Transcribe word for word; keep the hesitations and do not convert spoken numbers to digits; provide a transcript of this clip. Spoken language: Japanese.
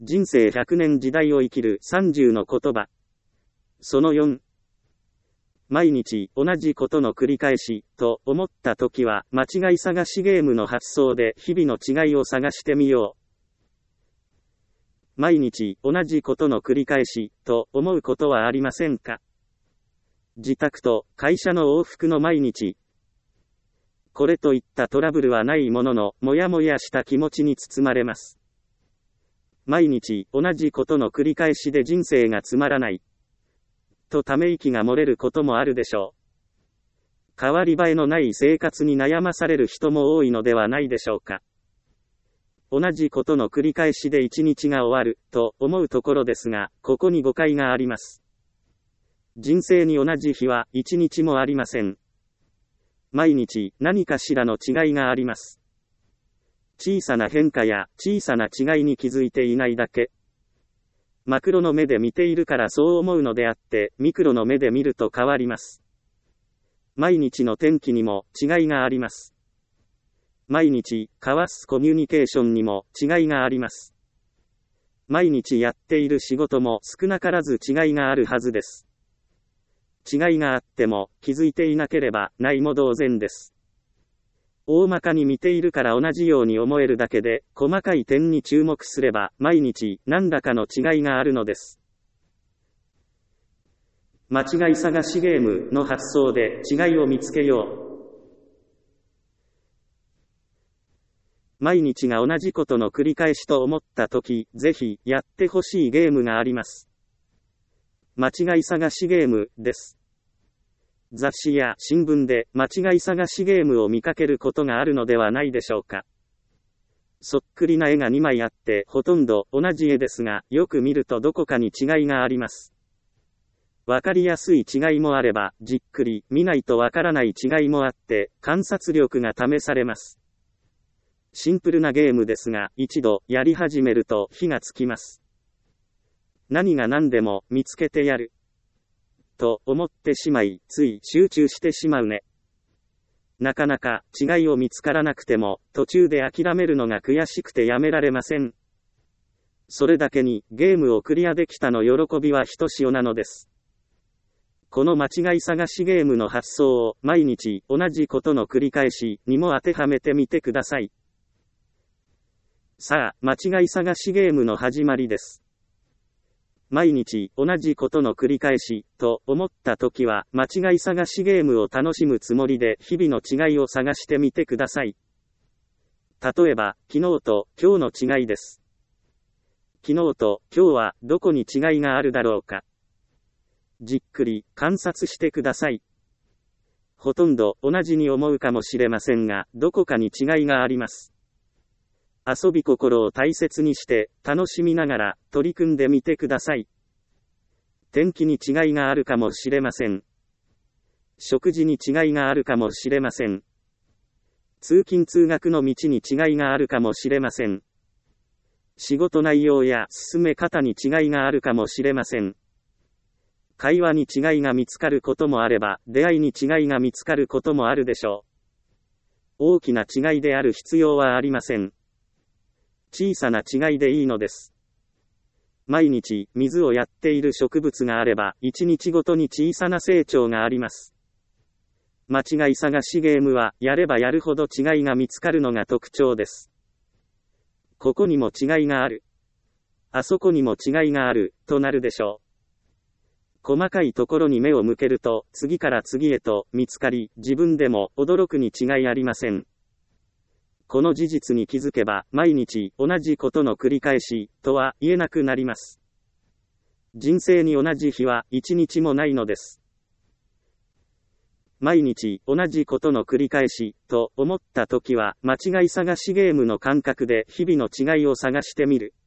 人生ひゃくねん時代を生きるさんじゅうの言葉。そのよん。毎日同じことの繰り返し、と思ったときは、間違い探しゲームの発想で日々の違いを探してみよう。毎日同じことの繰り返し、と思うことはありませんか？自宅と会社の往復の毎日。これといったトラブルはないものの、もやもやした気持ちに包まれます。毎日同じことの繰り返しで人生がつまらない。とため息が漏れることもあるでしょう。変わり映えのない生活に悩まされる人も多いのではないでしょうか。同じことの繰り返しで一日が終わる、と思うところですが、ここに誤解があります。人生に同じ日は一日もありません。毎日何かしらの違いがあります。小さな変化や小さな違いに気づいていないだけ。マクロの目で見ているからそう思うのであって、ミクロの目で見ると変わります。毎日の天気にも違いがあります。毎日交わすコミュニケーションにも違いがあります。毎日やっている仕事も少なからず違いがあるはずです。違いがあっても気づいていなければないも同然です。大まかに見ているから同じように思えるだけで、細かい点に注目すれば、毎日何らかの違いがあるのです。間違い探しゲームの発想で違いを見つけよう。毎日が同じことの繰り返しと思ったとき、ぜひやってほしいゲームがあります。間違い探しゲームです。雑誌や新聞で間違い探しゲームを見かけることがあるのではないでしょうか。そっくりな絵がにまいあってほとんど同じ絵ですが、よく見るとどこかに違いがあります。わかりやすい違いもあれば、じっくり見ないとわからない違いもあって、観察力が試されます。シンプルなゲームですが、一度やり始めると火がつきます。何が何でも見つけてやる。と思ってしまい、つい集中してしまうね。なかなか違いを見つからなくても、途中で諦めるのが悔しくてやめられません。それだけにゲームをクリアできたの喜びはひとしおなのです。この間違い探しゲームの発想を毎日同じことの繰り返しにも当てはめてみてください。さあ、間違い探しゲームの始まりです。毎日同じことの繰り返し、と思ったときは、間違い探しゲームを楽しむつもりで日々の違いを探してみてください。例えば、昨日と今日の違いです。昨日と今日はどこに違いがあるだろうか。じっくり観察してください。ほとんど同じに思うかもしれませんが、どこかに違いがあります。遊び心を大切にして楽しみながら取り組んでみてください。天気に違いがあるかもしれません。食事に違いがあるかもしれません。通勤通学の道に違いがあるかもしれません。仕事内容や進め方に違いがあるかもしれません。会話に違いが見つかることもあれば、出会いに違いが見つかることもあるでしょう。大きな違いである必要はありません。小さな違いでいいのです。毎日水をやっている植物があれば、一日ごとに小さな成長があります。間違い探しゲームは、やればやるほど違いが見つかるのが特徴です。ここにも違いがある。あそこにも違いがある、となるでしょう。細かいところに目を向けると、次から次へと見つかり、自分でも驚くに違いありません。この事実に気づけば、毎日同じことの繰り返し、とは言えなくなります。人生に同じ日は一日もないのです。毎日同じことの繰り返し、と思ったときは、間違い探しゲームの感覚で日々の違いを探してみる。